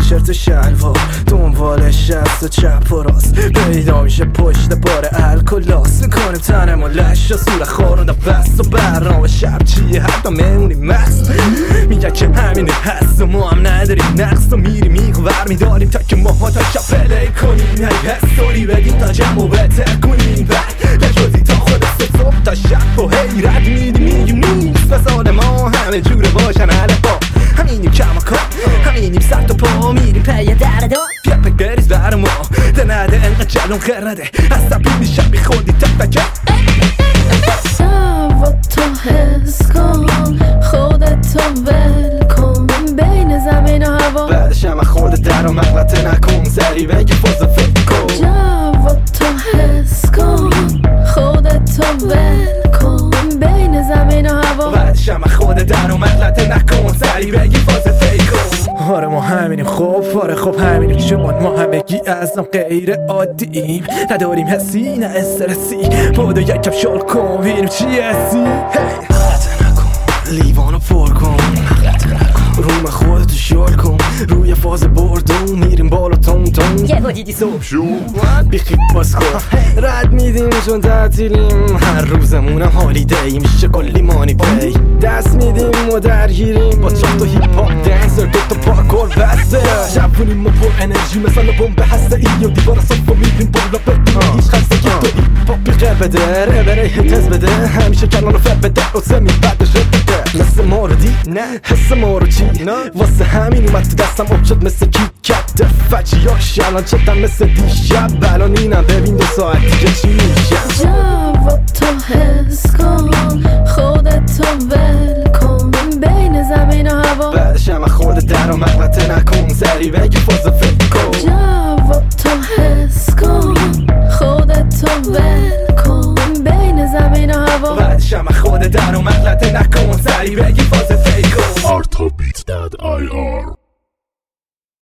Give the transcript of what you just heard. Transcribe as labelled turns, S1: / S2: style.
S1: تیشرت شلوار دنبال شست و چپ و راست پیدا میشه پشت بار الکلاس میکنیم تنم و لش و سور خورونده بست و برنامه شب چیه حتی میمونیم مست میگه که همینه هست و ما هم نداریم نقص و میریم میخور میداریم تا که ماها تا شب پلی کنیم هی هستوری بدیم تا جمع و بهتر کنیم بعد لجوزی تا خود صبح تا شب و هی رد میدیم میگیم نیست فساد ما همه جوره باشن علفا همینیم کماکان همینیم سخت و پا میریم پی در دار پیپک بریز بر ما دنده انقدر جلون خرده از تبیلی شب بی خودی تک تک
S2: سوا تو حس کن خودتو ول کن بین زمین و هوا
S1: بعدش هم خودت در و مغلطه نکن سری بگی فوز فکر کن
S2: جوا تو حس کن خودتو ول کن بین زمین و هوا
S1: بعدش هم خودت در و مغلطه نکن سری بگی فوز فکر کن آره ما همینیم خب آره خب همینیم چون ما همگی ازم غیر عادییم نداریم حسی نه استرسی بودو یکم شل کن ببینیم چی هستی غلطه نکن لیوانو پر کن غلطه نکن روم خودتو شل کن روی فاز بردون میریم بالا تون تون
S3: یه با دیدی صبح
S1: شو بیخی باز کن رد میدیم چون تعطیلیم هر روزمونم هالیدی میشه کلی مانی پی دست میدیم و درگیریم با چند تا هیپ هاپ دنسر دوتا پارکور بسته جوونیم و پر انرژی مثل بمب هسته ای و دیوار صف و میریم بالا بدیم هیچ خستگی تو ای پاپی قل بده ربره هتز بده همیشه کنان رو فر بده و سمی بعدش بده مثل ما رو دی نه حس ما رو چی واسه همین اومد تو دستم اب شد مثل کیکت فجیاش الان چتم مثل دیشب الان اینم ببین 2 ساعت دیگه چی میشه
S2: جوا تو حس کن خودتو ول کن بین زمین و هوا
S1: بعدش هم خودت در و مغلطه نکن سری بگی فوز فکر کن
S2: جوا تو حس کن خودتو ول کن بین زمین و هوا
S1: بعدش هم خودت در و مغلطه نکن سری بگی فوز فکر کن
S4: artabit.ir